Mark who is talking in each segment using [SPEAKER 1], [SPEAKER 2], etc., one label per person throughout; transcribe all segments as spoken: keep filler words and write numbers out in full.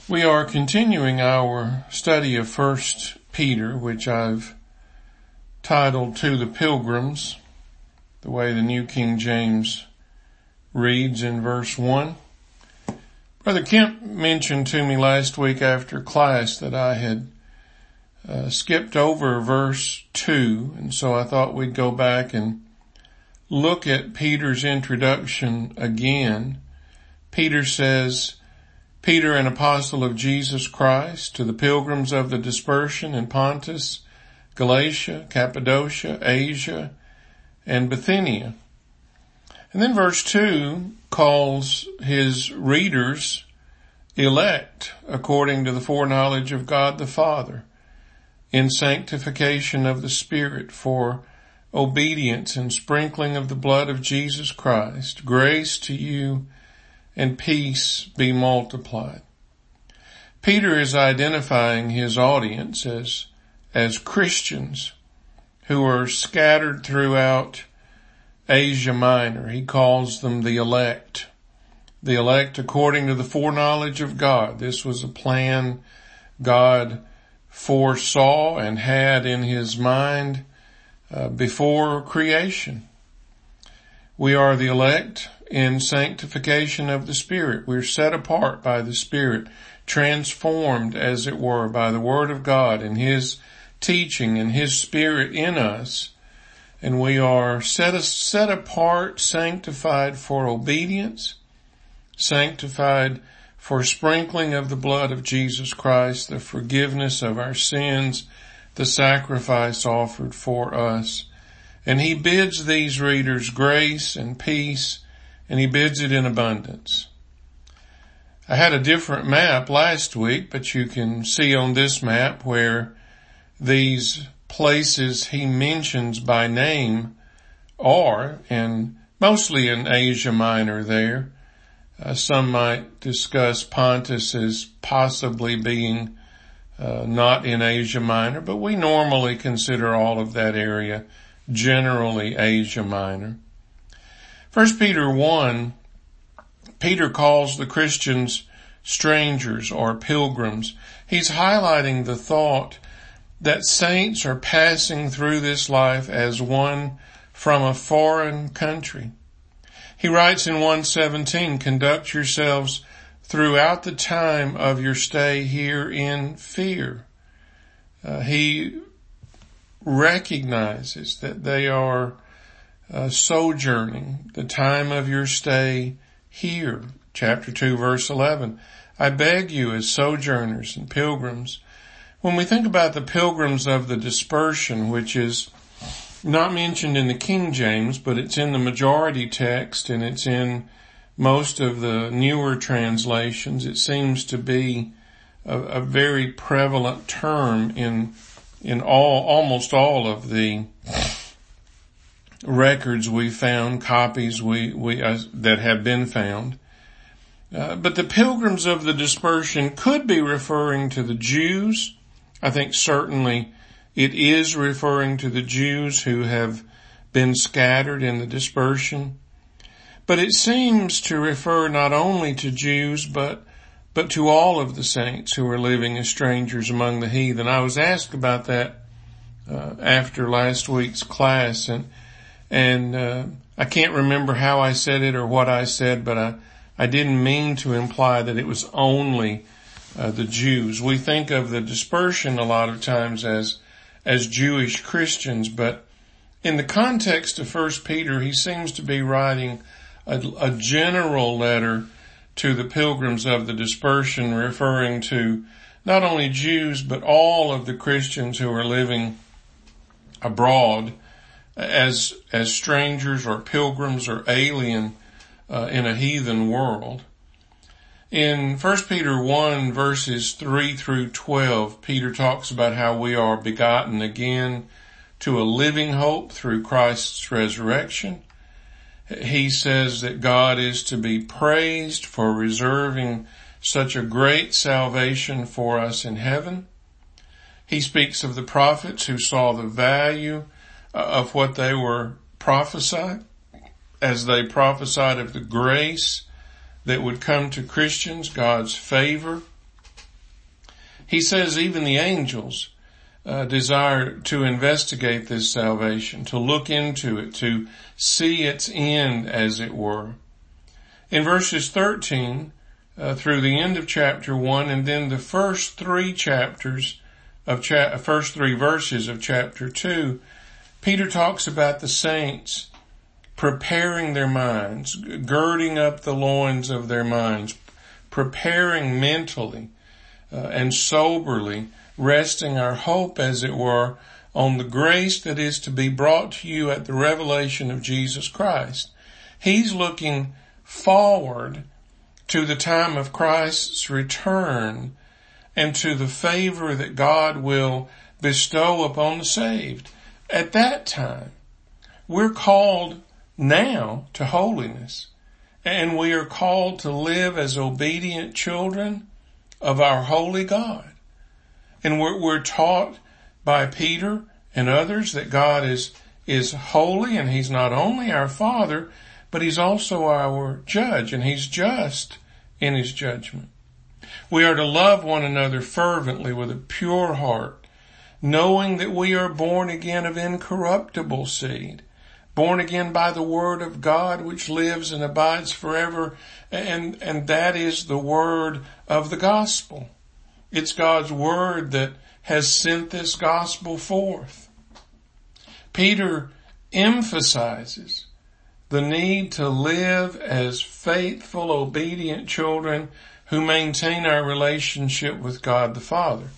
[SPEAKER 1] We are continuing our study of First Peter, which I've titled To the Pilgrims, the way the New King James reads in verse one. Brother Kemp mentioned to me last week after class that I had uh, skipped over verse two, and so I thought we'd go back and look at Peter's introduction again. Peter says, Peter, an apostle of Jesus Christ, to the pilgrims of the dispersion in Pontus, Galatia, Cappadocia, Asia, and Bithynia. And then verse two calls his readers elect according to the foreknowledge of God the Father, in sanctification of the Spirit, for obedience and sprinkling of the blood of Jesus Christ. Grace to you and peace be multiplied. Peter is identifying his audience as, as Christians who are scattered throughout Asia Minor. He calls them the elect. The elect according to the foreknowledge of God. This was a plan God foresaw and had in his mind uh, before creation. We are the elect in sanctification of the Spirit. We're set apart by the Spirit, transformed, as it were, by the Word of God and His teaching and His Spirit in us. And we are set, set apart, sanctified for obedience, sanctified for sprinkling of the blood of Jesus Christ, the forgiveness of our sins, the sacrifice offered for us. And he bids these readers grace and peace, and he bids it in abundance. I had a different map last week, but you can see on this map where these places he mentions by name are, and mostly in Asia Minor there. Uh, some might discuss Pontus as possibly being uh, not in Asia Minor, but we normally consider all of that area generally Asia Minor. First Peter one, Peter calls the Christians strangers or pilgrims. He's highlighting the thought that saints are passing through this life as one from a foreign country. He writes in one seventeen, conduct yourselves throughout the time of your stay here in fear. Uh, he recognizes that they are uh, sojourning, the time of your stay here. Chapter two, verse eleven. I beg you as sojourners and pilgrims. When we think about the pilgrims of the dispersion, which is not mentioned in the King James, but it's in the majority text and it's in most of the newer translations, it seems to be a, a very prevalent term in in all, almost all of the records we found, copies we, we, uh, that have been found. Uh, but the pilgrims of the dispersion could be referring to the Jews. I think certainly it is referring to the Jews who have been scattered in the dispersion. But it seems to refer not only to Jews, but but to all of the saints who are living as strangers among the heathen. I was asked about that uh, after last week's class, and and uh, I can't remember how I said it or what I said, but I, I didn't mean to imply that it was only uh, the Jews. We think of the dispersion a lot of times as as Jewish Christians, but in the context of First Peter, he seems to be writing a, a general letter to the pilgrims of the dispersion, referring to not only Jews, but all of the Christians who are living abroad as, as strangers or pilgrims or alien uh, in a heathen world. In First Peter one verses three through twelve, Peter talks about how we are begotten again to a living hope through Christ's resurrection. He says that God is to be praised for reserving such a great salvation for us in heaven. He speaks of the prophets who saw the value of what they were prophesying as they prophesied of the grace that would come to Christians, God's favor. He says even the angels uh, desire to investigate this salvation, to look into it, to see its end, as it were. In verses thirteen uh, through the end of chapter one, and then the first three chapters of cha- first three verses of chapter two, Peter talks about the saints preparing their minds, girding up the loins of their minds, preparing mentally uh, and soberly, resting our hope, as it were, on the grace that is to be brought to you at the revelation of Jesus Christ. He's looking forward to the time of Christ's return and to the favor that God will bestow upon the saved. At that time, we're called now to holiness, and we are called to live as obedient children of our holy God. And we're, we're taught by Peter and others that God is, is holy, and He's not only our Father, but He's also our judge, and He's just in His judgment. We are to love one another fervently with a pure heart, knowing that we are born again of incorruptible seed, born again by the word of God which lives and abides forever, and, and that is the word of the gospel. It's God's word that has sent this gospel forth. Peter emphasizes the need to live as faithful, obedient children who maintain our relationship with God the Father,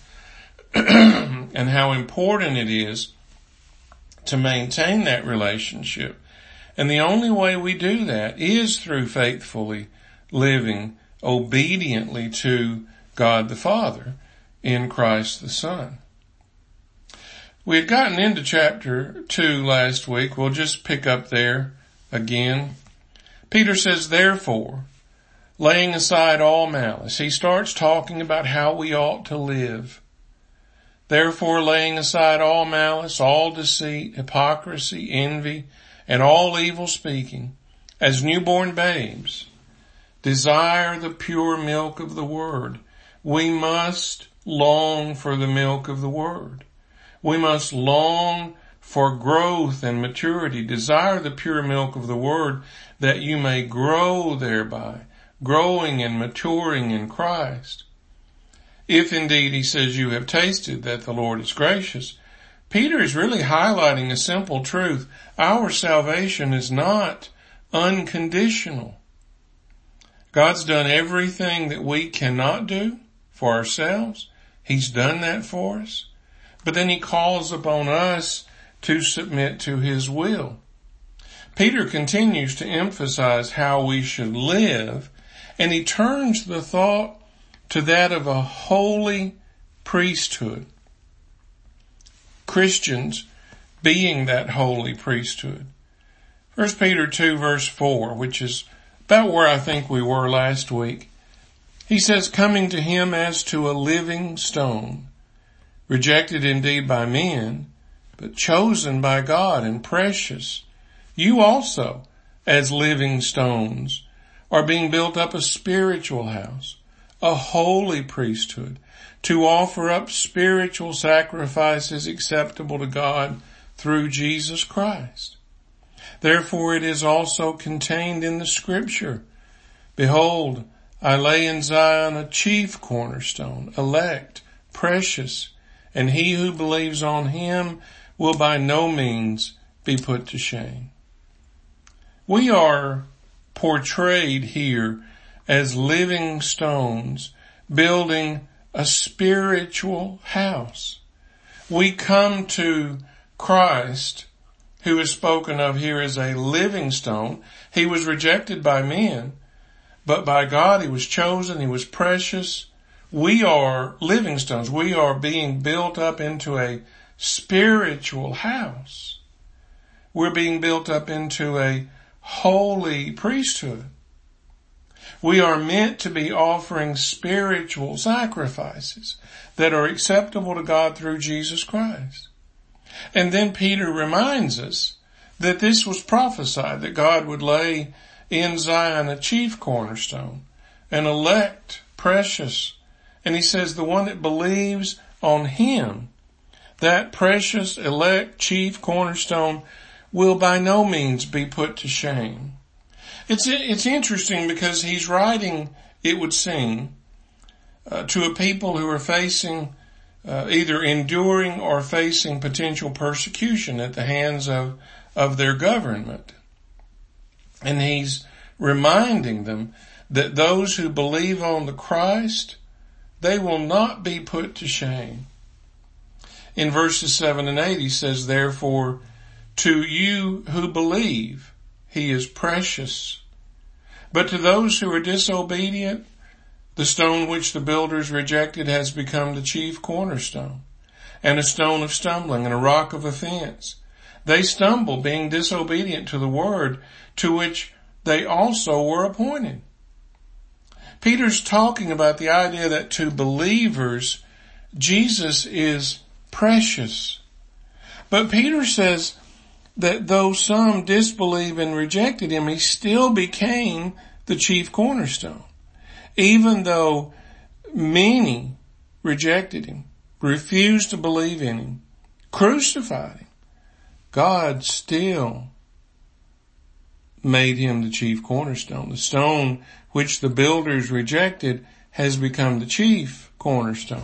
[SPEAKER 1] and how important it is to maintain that relationship. And the only way we do that is through faithfully living obediently to God the Father in Christ the Son. We had gotten into chapter two last week. We'll just pick up there again. Peter says, therefore, laying aside all malice. He starts talking about how we ought to live. Therefore, laying aside all malice, all deceit, hypocrisy, envy, and all evil speaking, as newborn babes, desire the pure milk of the word. We must long for the milk of the word. We must long for growth and maturity. Desire the pure milk of the word, that you may grow thereby, growing and maturing in Christ. If indeed, he says, you have tasted that the Lord is gracious, Peter is really highlighting a simple truth. Our salvation is not unconditional. God's done everything that we cannot do for ourselves. He's done that for us. But then He calls upon us to submit to His will. Peter continues to emphasize how we should live, and he turns the thought to that of a holy priesthood. Christians being that holy priesthood. First Peter two verse four, which is about where I think we were last week. He says, coming to Him as to a living stone, rejected indeed by men, but chosen by God and precious. You also, as living stones, are being built up a spiritual house, a holy priesthood, to offer up spiritual sacrifices acceptable to God through Jesus Christ. Therefore it is also contained in the scripture, behold, I lay in Zion a chief cornerstone, elect, precious, and he who believes on Him will by no means be put to shame. We are portrayed here as living stones, building a spiritual house. We come to Christ, who is spoken of here as a living stone. He was rejected by men, but by God He was chosen, He was precious. We are living stones. We are being built up into a spiritual house. We're being built up into a holy priesthood. We are meant to be offering spiritual sacrifices that are acceptable to God through Jesus Christ. And then Peter reminds us that this was prophesied, that God would lay in Zion a chief cornerstone, an elect, precious, And he says the one that believes on him, that precious elect chief cornerstone, will by no means be put to shame. It's, it's interesting because he's writing, it would seem, uh, to a people who are facing, uh, either enduring or facing potential persecution at the hands of, of their government. And he's reminding them that those who believe on the Christ, they will not be put to shame. In verses seven and eight, he says, therefore, to you who believe, he is precious. But to those who are disobedient, the stone which the builders rejected has become the chief cornerstone, and a stone of stumbling and a rock of offense. They stumble, being disobedient to the word to which they also were appointed. Peter's talking about the idea that to believers, Jesus is precious. But Peter says that though some disbelieved and rejected him, he still became the chief cornerstone. Even though many rejected him, refused to believe in him, crucified him, God still made him the chief cornerstone. The stone which the builders rejected has become the chief cornerstone.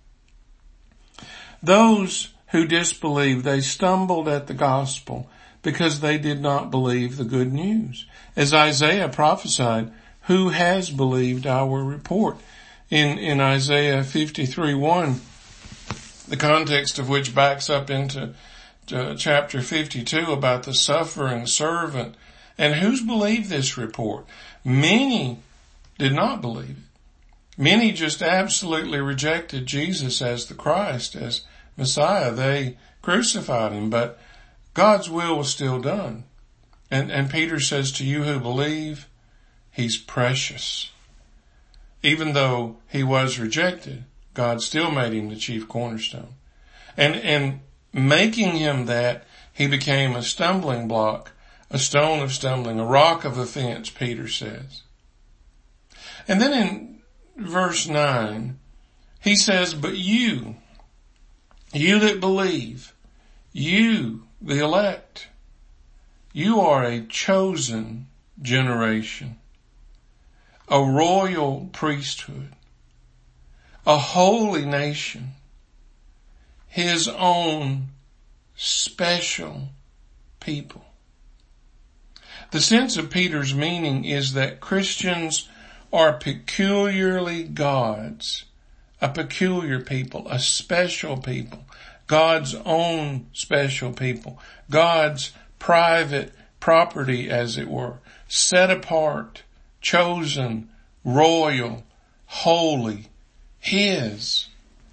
[SPEAKER 1] Those who disbelieved, they stumbled at the gospel because they did not believe the good news. As Isaiah prophesied, who has believed our report? In, in Isaiah fifty-three one, the context of which backs up into uh, chapter fifty-two about the suffering servant. And who's believed this report? Many did not believe it. Many just absolutely rejected Jesus as the Christ, as Messiah. They crucified him, but God's will was still done. And, and Peter says to you who believe, he's precious. Even though he was rejected, God still made him the chief cornerstone. And, and making him that, he became a stumbling block, a stone of stumbling, a rock of offense, Peter says. And then in verse nine, he says, but you, you that believe, you, the elect, you are a chosen generation, a royal priesthood, a holy nation, his own special people. The sense of Peter's meaning is that Christians are peculiarly God's, a peculiar people, a special people, God's own special people, God's private property, as it were, set apart, chosen, royal, holy, his.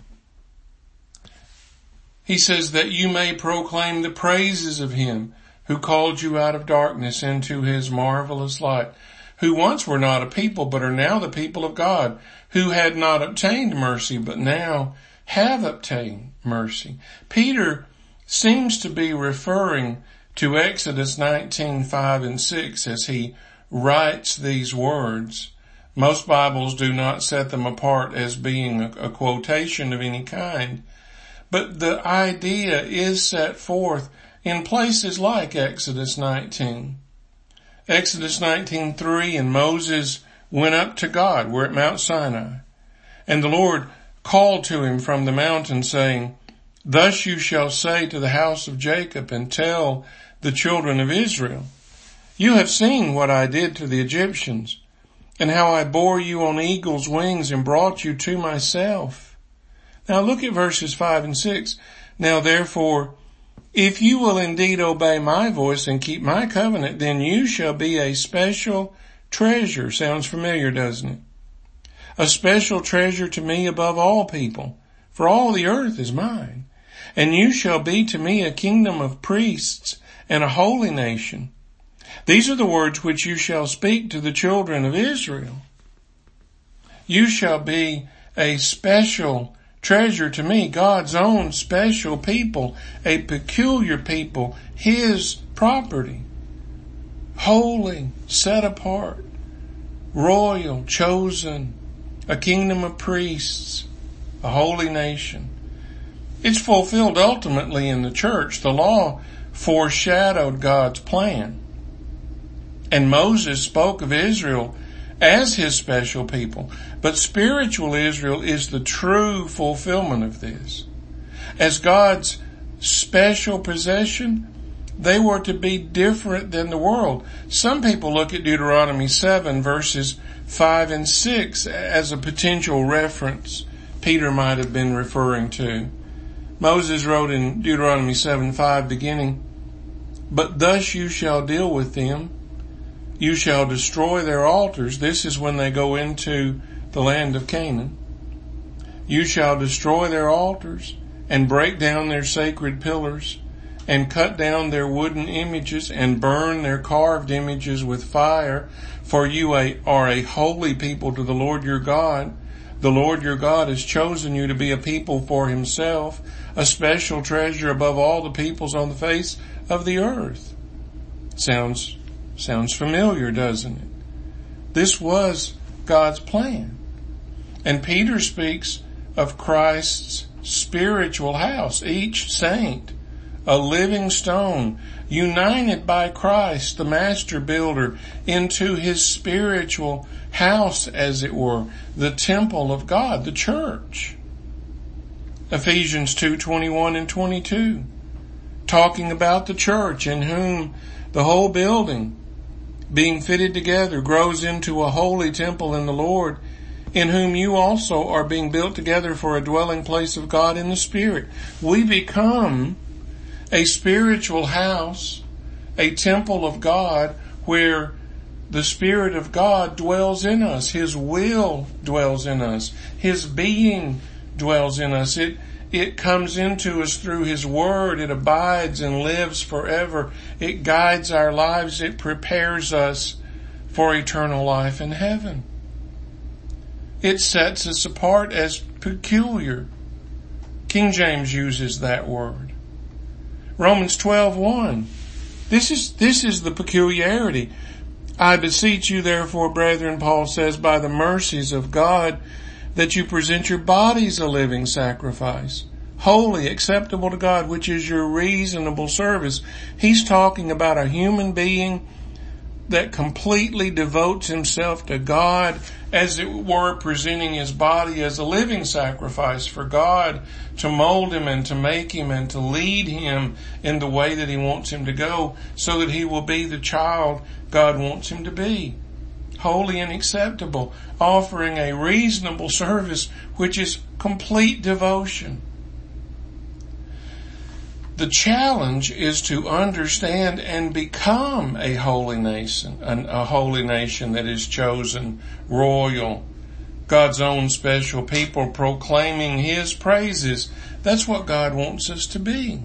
[SPEAKER 1] He says that you may proclaim the praises of him who called you out of darkness into his marvelous light, who once were not a people, but are now the people of God, who had not obtained mercy, but now have obtained mercy. Peter seems to be referring to Exodus nineteen, five and six as he writes these words. Most Bibles do not set them apart as being a, a quotation of any kind, but the idea is set forth in places like Exodus nineteen. Exodus nineteen three, and Moses went up to God. We're at Mount Sinai. And the Lord called to him from the mountain, saying, thus you shall say to the house of Jacob and tell the children of Israel, you have seen what I did to the Egyptians, and how I bore you on eagle's wings and brought you to myself. Now look at verses five and six. Now therefore, if you will indeed obey my voice and keep my covenant, then you shall be a special treasure. Sounds familiar, doesn't it? A special treasure to me above all people, for all the earth is mine. And you shall be to me a kingdom of priests and a holy nation. These are the words which you shall speak to the children of Israel. You shall be a special treasure to me, God's own special people, a peculiar people, his property, holy, set apart, royal, chosen, a kingdom of priests, a holy nation. It's fulfilled ultimately in the church. The law foreshadowed God's plan. And Moses spoke of Israel as his special people. But spiritual Israel is the true fulfillment of this. As God's special possession, they were to be different than the world. Some people look at Deuteronomy seven verses five and six as a potential reference Peter might have been referring to. Moses wrote in Deuteronomy seven five beginning, "But thus you shall deal with them. You shall destroy their altars." This is when they go into the land of Canaan. "You shall destroy their altars and break down their sacred pillars and cut down their wooden images and burn their carved images with fire. For you are a holy people to the Lord your God. The Lord your God has chosen you to be a people for himself, a special treasure above all the peoples on the face of the earth." Sounds, sounds familiar, doesn't it? This was God's plan. And Peter speaks of Christ's spiritual house, each saint, a living stone, united by Christ, the master builder, into his spiritual house, as it were, the temple of God, the church. Ephesians two twenty-one and twenty-two, talking about the church, in whom the whole building, being fitted together, grows into a holy temple in the Lord, in whom you also are being built together for a dwelling place of God in the Spirit. We become a spiritual house, a temple of God, where the Spirit of God dwells in us. His will dwells in us. His being dwells in us. It, it comes into us through His Word. It abides and lives forever. It guides our lives. It prepares us for eternal life in heaven. It sets us apart as peculiar. King James uses that word. Romans twelve one. This is, this is the peculiarity. "I beseech you therefore, brethren," Paul says, "by the mercies of God, that you present your bodies a living sacrifice, holy, acceptable to God, which is your reasonable service." He's talking about a human being that completely devotes himself to God, as it were, presenting his body as a living sacrifice for God to mold him and to make him and to lead him in the way that He wants him to go, so that he will be the child God wants him to be. Holy and acceptable, offering a reasonable service, which is complete devotion. The challenge is to understand and become a holy nation, a holy nation that is chosen, royal, God's own special people, proclaiming His praises. That's what God wants us to be.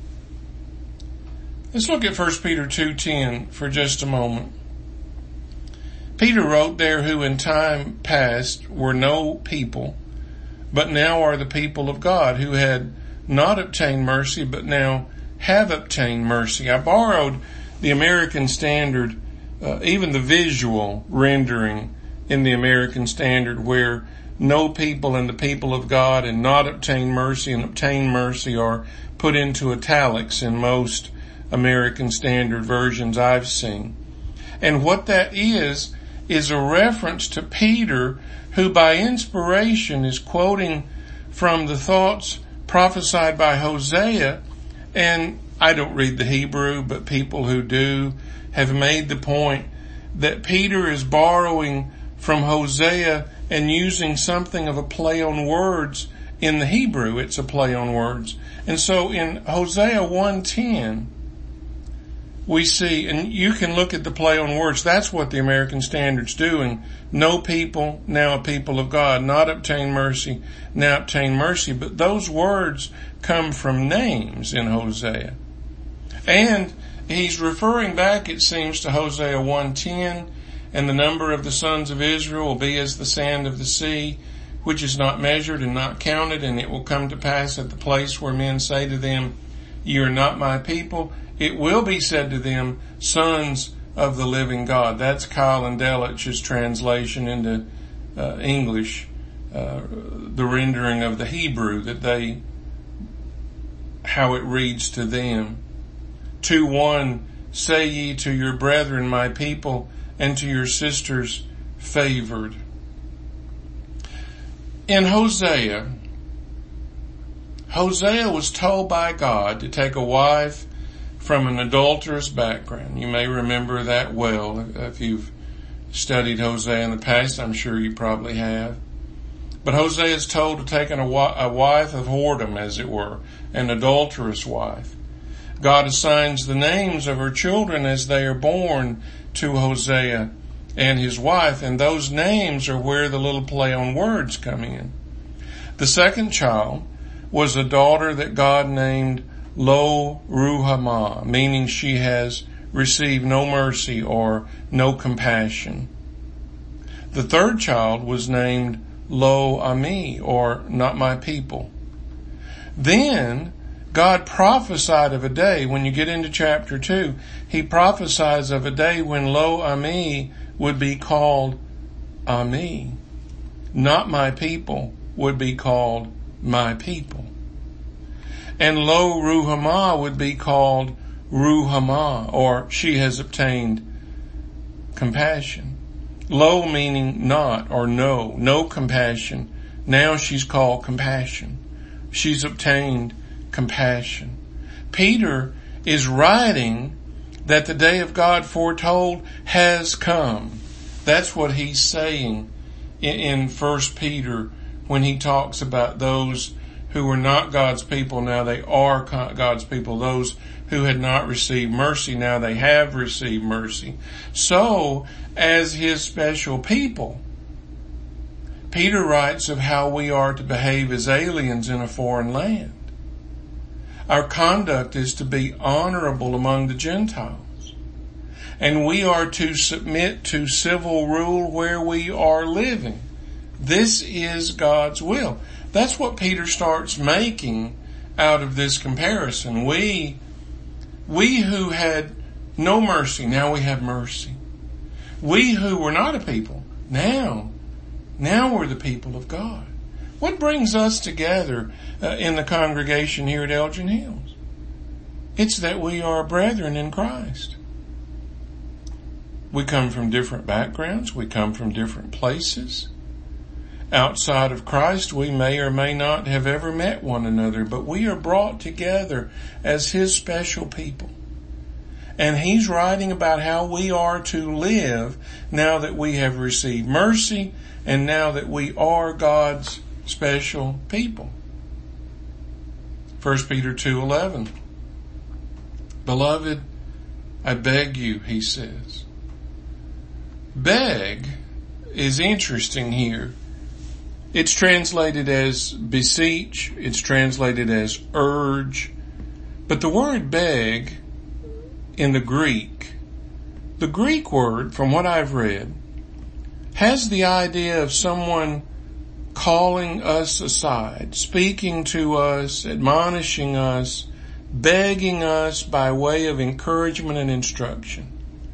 [SPEAKER 1] Let's look at First Peter two ten for just a moment. Peter wrote there, "Who in time past were no people, but now are the people of God, who had not obtained mercy, but now have obtained mercy." I borrowed the American Standard, uh, even the visual rendering in the American Standard, where no people and the people of God and not obtained mercy and obtained mercy are put into italics in most American Standard versions I've seen. And what that is, is a reference to Peter, who by inspiration is quoting from the thoughts prophesied by Hosea. And I don't read the Hebrew, but people who do have made the point that Peter is borrowing from Hosea and using something of a play on words. In the Hebrew, it's a play on words. And so in Hosea one ten, we see, and you can look at the play on words, that's what the American Standard's doing. No people, now a people of God, not obtain mercy, now obtain mercy. But those words come from names in Hosea. And he's referring back, it seems, to Hosea one ten, "And the number of the sons of Israel will be as the sand of the sea, which is not measured and not counted. And it will come to pass at the place where men say to them, you are not my people, it will be said to them, sons of the living God." That's Kyle and Delitz's translation into uh, English, uh, the rendering of the Hebrew that they, how it reads to them. two one, say ye to your brethren, my people, and to your sisters, favored. In Hosea, Hosea was told by God to take a wife from an adulterous background. You may remember that well if you've studied Hosea in the past. I'm sure you probably have. But Hosea is told to take a wife of whoredom, as it were, an adulterous wife. God assigns the names of her children as they are born to Hosea and his wife, and those names are where the little play on words come in. The second child was a daughter that God named Lo Ruhamah, meaning she has received no mercy or no compassion. The third child was named Lo Ami, or not my people. Then God prophesied of a day, when you get into chapter two, he prophesies of a day when Lo Ami would be called Ami. Not my people would be called my people. And Lo Ruhamah would be called Ruhamah, or she has obtained compassion. Lo meaning not or no, no compassion. Now she's called compassion. She's obtained compassion. Peter is writing that the day of God foretold has come. That's what he's saying in First Peter when he talks about those who were not God's people, now they are God's people. Those who had not received mercy, now they have received mercy. So, as his special people, Peter writes of how we are to behave as aliens in a foreign land. Our conduct is to be honorable among the Gentiles. And we are to submit to civil rule where we are living. This is God's will. That's what Peter starts making out of this comparison. We, we who had no mercy, now we have mercy. We who were not a people, now, now we're the people of God. What brings us together uh, in the congregation here at Elgin Hills? It's that we are brethren in Christ. We come from different backgrounds. We come from different places. Outside of Christ, we may or may not have ever met one another, but we are brought together as his special people. And he's writing about how we are to live now that we have received mercy and now that we are God's special people. First Peter two eleven. Beloved, I beg you, he says. Beg is interesting here. It's translated as beseech. It's translated as urge. But the word beg in the Greek, the Greek word, from what I've read, has the idea of someone calling us aside, speaking to us, admonishing us, begging us by way of encouragement and instruction.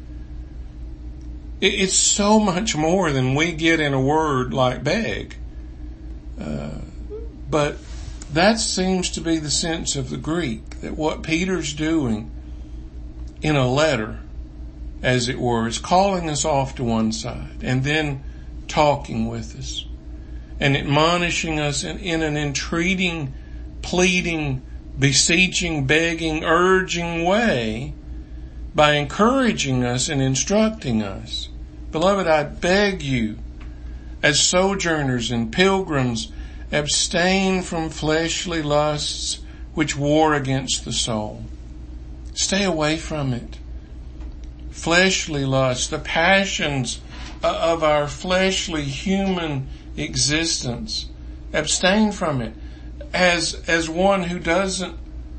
[SPEAKER 1] It's so much more than we get in a word like beg. Uh, but that seems to be the sense of the Greek, that what Peter's doing in a letter, as it were, is calling us off to one side and then talking with us and admonishing us in, in an entreating, pleading, beseeching, begging, urging way by encouraging us and instructing us. Beloved, I beg you, as sojourners and pilgrims, abstain from fleshly lusts which war against the soul. Stay away from it. Fleshly lusts, the passions of our fleshly human existence. Abstain from it. As, as one who doesn't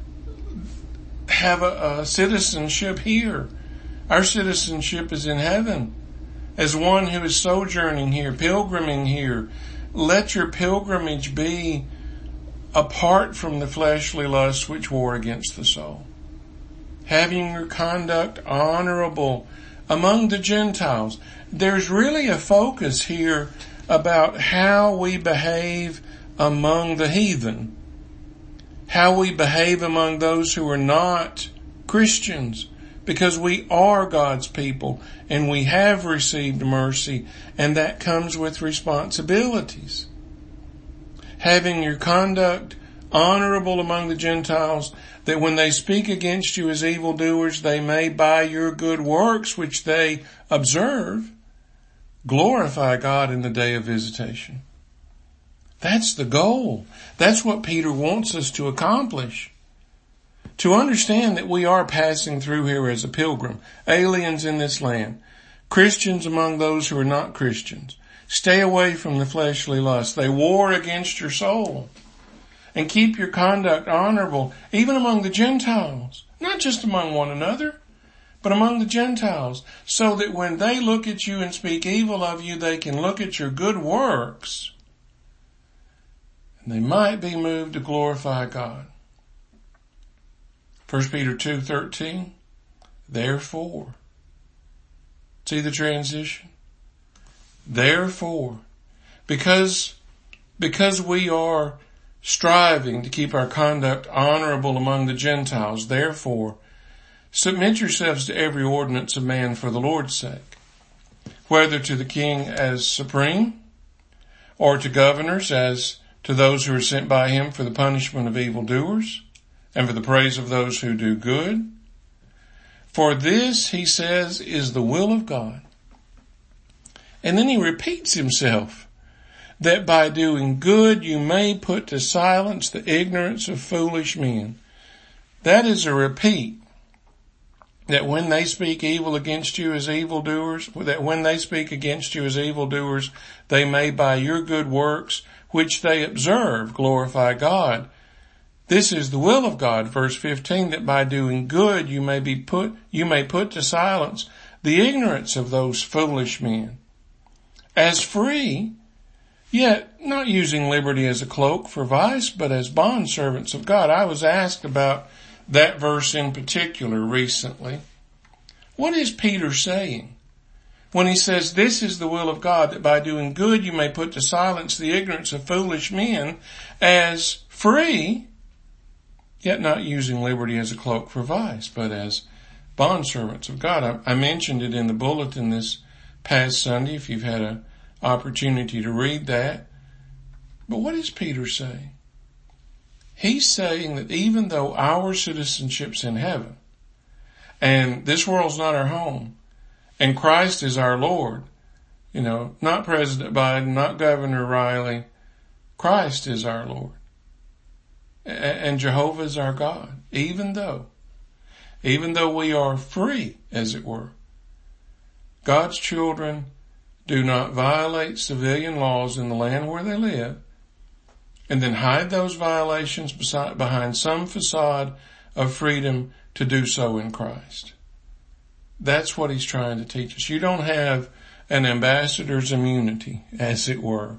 [SPEAKER 1] have a, a citizenship here. Our citizenship is in heaven. As one who is sojourning here, pilgriming here, let your pilgrimage be apart from the fleshly lusts which war against the soul. Having your conduct honorable among the Gentiles. There's really a focus here about how we behave among the heathen, how we behave among those who are not Christians, because we are God's people and we have received mercy, and that comes with responsibilities. Having your conduct honorable among the Gentiles, that when they speak against you as evildoers, they may by your good works, which they observe, glorify God in the day of visitation. That's the goal. That's what Peter wants us to accomplish. To understand that we are passing through here as a pilgrim, aliens in this land, Christians among those who are not Christians. Stay away from the fleshly lusts. They war against your soul. And keep your conduct honorable, even among the Gentiles, not just among one another, but among the Gentiles, so that when they look at you and speak evil of you, they can look at your good works, and they might be moved to glorify God. First Peter two thirteen, therefore. See the transition? Therefore, because, because we are striving to keep our conduct honorable among the Gentiles, therefore, submit yourselves to every ordinance of man for the Lord's sake, whether to the king as supreme, or to governors as to those who are sent by him for the punishment of evildoers, and for the praise of those who do good. For this, he says, is the will of God. And then he repeats himself, that by doing good you may put to silence the ignorance of foolish men. That is a repeat. That when they speak evil against you as evildoers, that when they speak against you as evildoers, they may by your good works, which they observe, glorify God. This is the will of God, verse fifteen, that by doing good you may be put, you may put to silence the ignorance of those foolish men. As free, yet not using liberty as a cloak for vice, but as bondservants of God. I was asked about that verse in particular recently. What is Peter saying when he says, this is the will of God, that by doing good you may put to silence the ignorance of foolish men, as free, yet not using liberty as a cloak for vice, but as bondservants of God? I, I mentioned it in the bulletin this past Sunday, if you've had an opportunity to read that. But what is Peter saying? He's saying that even though our citizenship's in heaven, and this world's not our home, and Christ is our Lord, you know, not President Biden, not Governor Riley, Christ is our Lord. And Jehovah is our God. Even though, even though we are free, as it were, God's children do not violate civilian laws in the land where they live, and then hide those violations beside, behind some facade of freedom to do so in Christ. That's what he's trying to teach us. You don't have an ambassador's immunity, as it were.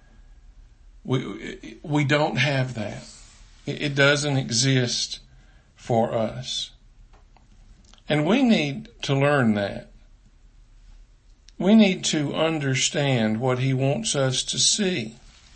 [SPEAKER 1] We, we don't have that. It doesn't exist for us. And we need to learn that. We need to understand what he wants us to see.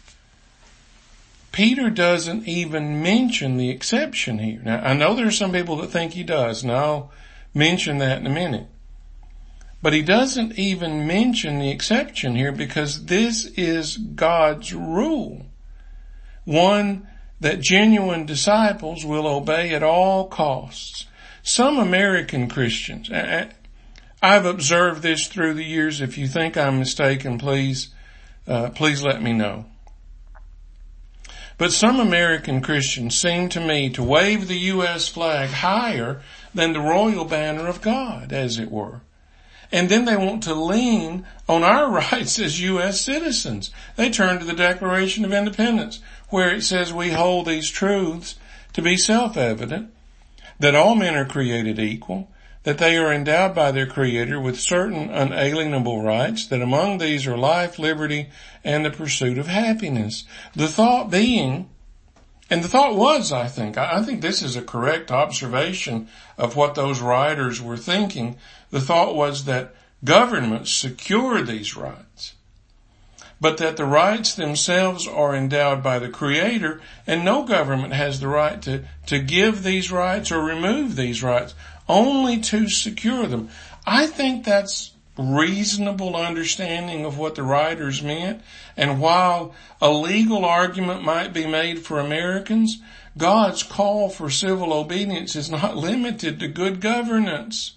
[SPEAKER 1] Peter doesn't even mention the exception here. Now, I know there are some people that think he does, and I'll mention that in a minute. But he doesn't even mention the exception here, because this is God's rule. One that genuine disciples will obey at all costs. Some American Christians, I've observed this through the years. If you think I'm mistaken, please, uh, please let me know. But some American Christians seem to me to wave the U S flag higher than the royal banner of God, as it were. And then they want to lean on our rights as U S citizens. They turn to the Declaration of Independence, where it says we hold these truths to be self-evident, that all men are created equal, that they are endowed by their Creator with certain unalienable rights, that among these are life, liberty, and the pursuit of happiness. The thought being, and the thought was, I think, I think this is a correct observation of what those writers were thinking. The thought was that governments secure these rights. but that the rights themselves are endowed by the Creator, and no government has the right to, to give these rights or remove these rights, only to secure them. I think that's reasonable understanding of what the writers meant. And while a legal argument might be made for Americans, God's call for civil obedience is not limited to good governance.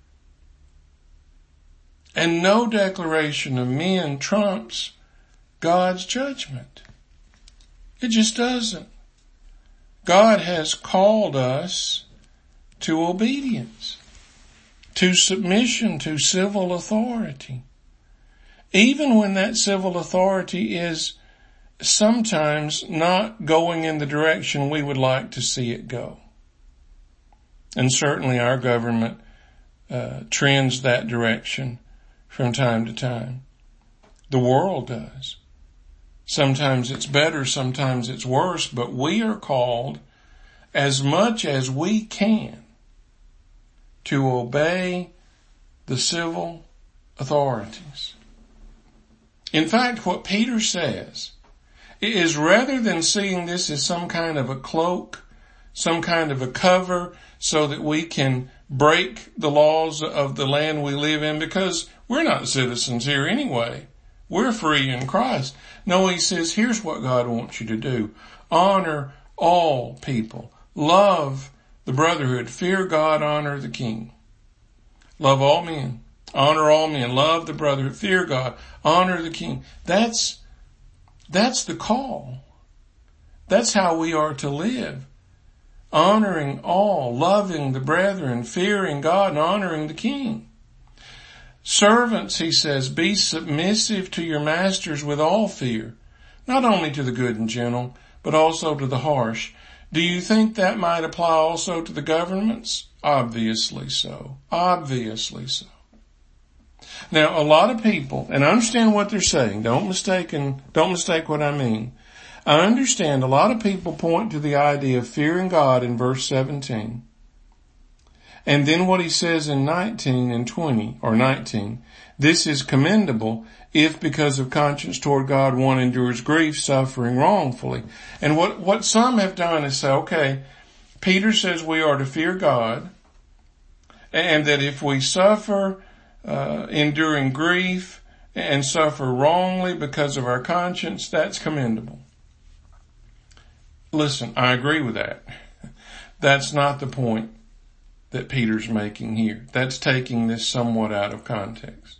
[SPEAKER 1] And no declaration of men trumps God's judgment. It just doesn't. God has called us to obedience, to submission to civil authority, even when that civil authority is sometimes not going in the direction we would like to see it go. And certainly our government uh, trends that direction from time to time. The world does. Sometimes it's better, sometimes it's worse, but we are called as much as we can to obey the civil authorities. In fact, what Peter says is, rather than seeing this as some kind of a cloak, some kind of a cover so that we can break the laws of the land we live in, because we're not citizens here anyway. We're free in Christ. No, he says, here's what God wants you to do. Honor all people. Love the brotherhood. Fear God, honor the king. Love all men. Honor all men. Love the brotherhood. Fear God. Honor the king. That's, that's the call. That's how we are to live. Honoring all, loving the brethren, fearing God, and honoring the king. Servants, he says, be submissive to your masters with all fear, not only to the good and gentle, but also to the harsh. Do you think that might apply also to the governments? Obviously so. Obviously so. Now, a lot of people, and I understand what they're saying, don't mistake, don't mistake what I mean. I understand a lot of people point to the idea of fearing God in verse seventeen. And then what he says in nineteen and twenty, or nineteen, this is commendable if because of conscience toward God one endures grief, suffering wrongfully. And what, what some have done is say, okay, Peter says we are to fear God, and that if we suffer, uh, enduring grief and suffer wrongly because of our conscience, that's commendable. Listen, I agree with that. That's not the point that Peter's making here. That's taking this somewhat out of context.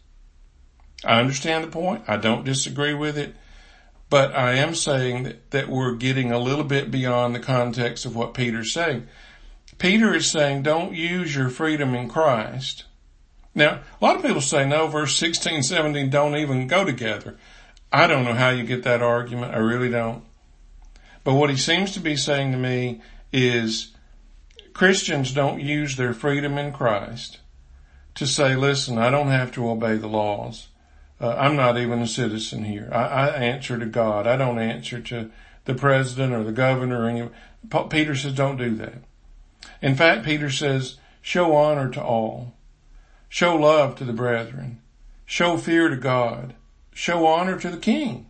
[SPEAKER 1] I understand the point. I don't disagree with it. But I am saying that, that we're getting a little bit beyond the context of what Peter's saying. Peter is saying don't use your freedom in Christ. Now, a lot of people say, no, verse sixteen, seventeen don't even go together. I don't know how you get that argument. I really don't. But what he seems to be saying to me is Christians don't use their freedom in Christ to say, listen, I don't have to obey the laws. Uh, I'm not even a citizen here. I, I answer to God. I don't answer to the president or the governor or any. Peter says don't do that. In fact, Peter says show honor to all. Show love to the brethren. Show fear to God. Show honor to the king.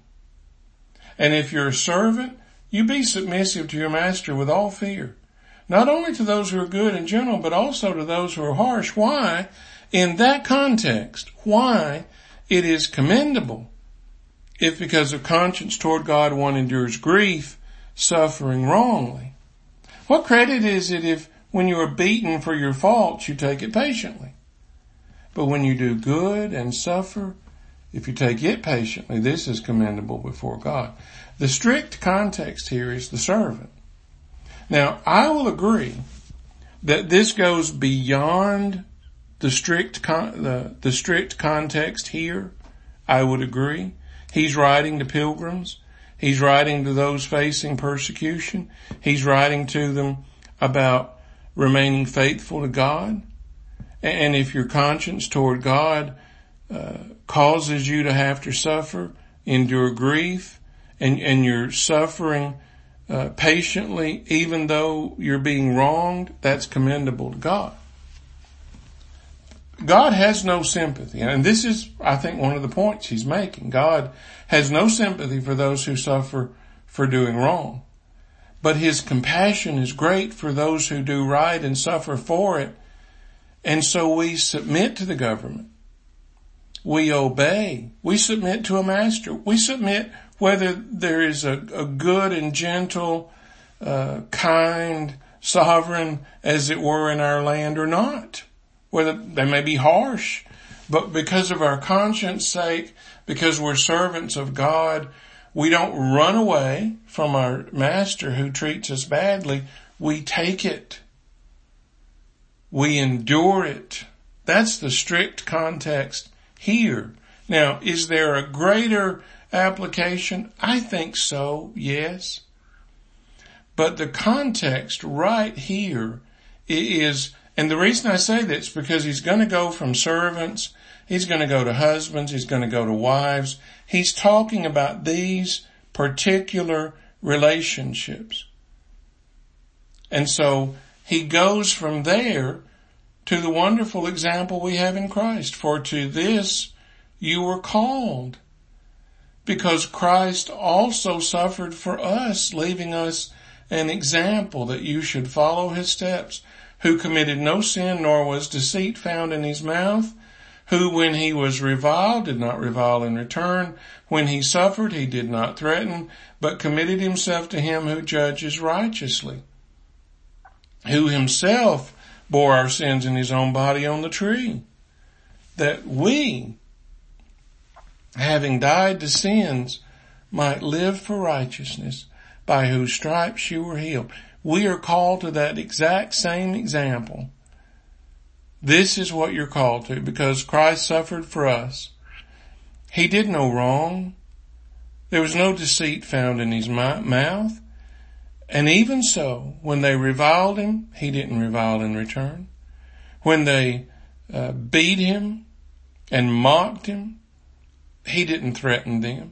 [SPEAKER 1] And if you're a servant, you be submissive to your master with all fear. Not only to those who are good and gentle, but also to those who are harsh. Why? In that context, why it is commendable if because of conscience toward God one endures grief, suffering wrongly. What credit is it if when you are beaten for your faults, you take it patiently? But when you do good and suffer, if you take it patiently, this is commendable before God. The strict context here is the servant. Now, I will agree that this goes beyond the strict con- the, the strict context here. I would agree. He's writing to pilgrims. He's writing to those facing persecution. He's writing to them about remaining faithful to God. And if your conscience toward God uh, causes you to have to suffer, endure grief, and, and you're suffering uh, patiently, even though you're being wronged, that's commendable to God. God has no sympathy. And this is, I think, one of the points he's making. God has no sympathy for those who suffer for doing wrong. But his compassion is great for those who do right and suffer for it. And so we submit to the government. We obey. We submit to a master. We submit whether there is a, a good and gentle, uh, kind, sovereign, as it were, in our land or not. Whether they may be harsh, but because of our conscience sake, because we're servants of God, we don't run away from our master who treats us badly. We take it. We endure it. That's the strict context here. Now, is there a greater application? I think so, yes. But the context right here is, and the reason I say that is because he's going to go from servants, he's going to go to husbands, he's going to go to wives. He's talking about these particular relationships. And so he goes from there to the wonderful example we have in Christ. For to this you were called, because Christ also suffered for us, leaving us an example that you should follow his steps, who committed no sin, nor was deceit found in his mouth, who when he was reviled did not revile in return, when he suffered he did not threaten, but committed himself to him who judges righteously, who himself bore our sins in his own body on the tree, that we, having died to sins, might live for righteousness, by whose stripes you were healed. We are called to that exact same example. This is what you're called to, because Christ suffered for us. He did no wrong. There was no deceit found in his mouth. And even so, when they reviled him, he didn't revile in return. When they uh, beat him and mocked him, he didn't threaten them.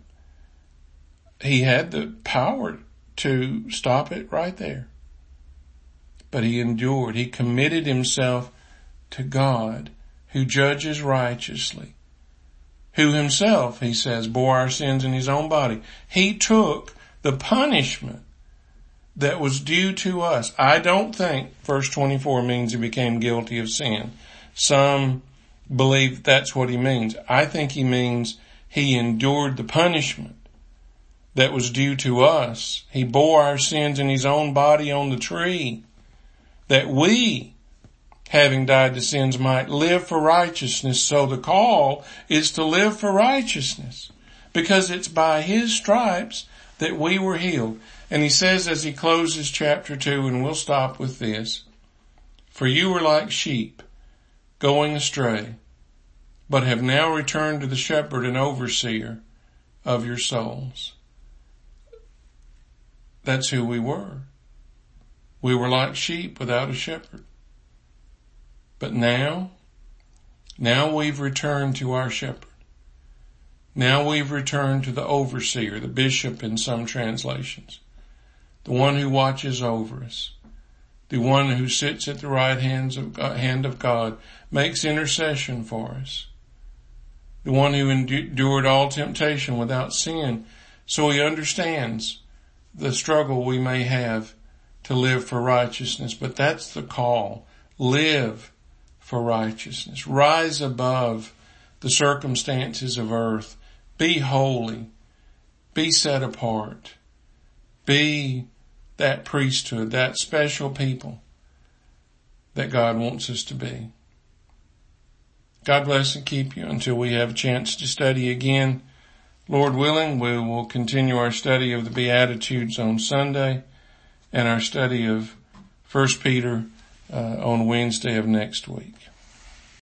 [SPEAKER 1] He had the power to stop it right there. But he endured. He committed himself to God, who judges righteously, who himself, he says, bore our sins in his own body. He took the punishment that was due to us. I don't think verse twenty-four means he became guilty of sin. Some believe that's what he means. I think he means he endured the punishment that was due to us. He bore our sins in his own body on the tree, that we, having died to sins, might live for righteousness. So the call is to live for righteousness, because it's by his stripes that we were healed. And he says as he closes chapter two, and we'll stop with this, for you were like sheep going astray, but have now returned to the shepherd and overseer of your souls. That's who we were. We were like sheep without a shepherd. But now, now we've returned to our shepherd. Now we've returned to the overseer, the bishop in some translations, the one who watches over us, the one who sits at the right hands of God, hand of God, makes intercession for us, the one who endured all temptation without sin, so he understands the struggle we may have to live for righteousness. But that's the call. Live for righteousness. Rise above the circumstances of earth. Be holy. Be set apart. Be that priesthood, that special people that God wants us to be. God bless and keep you until we have a chance to study again. Lord willing, we will continue our study of the Beatitudes on Sunday and our study of First Peter uh, on Wednesday of next week.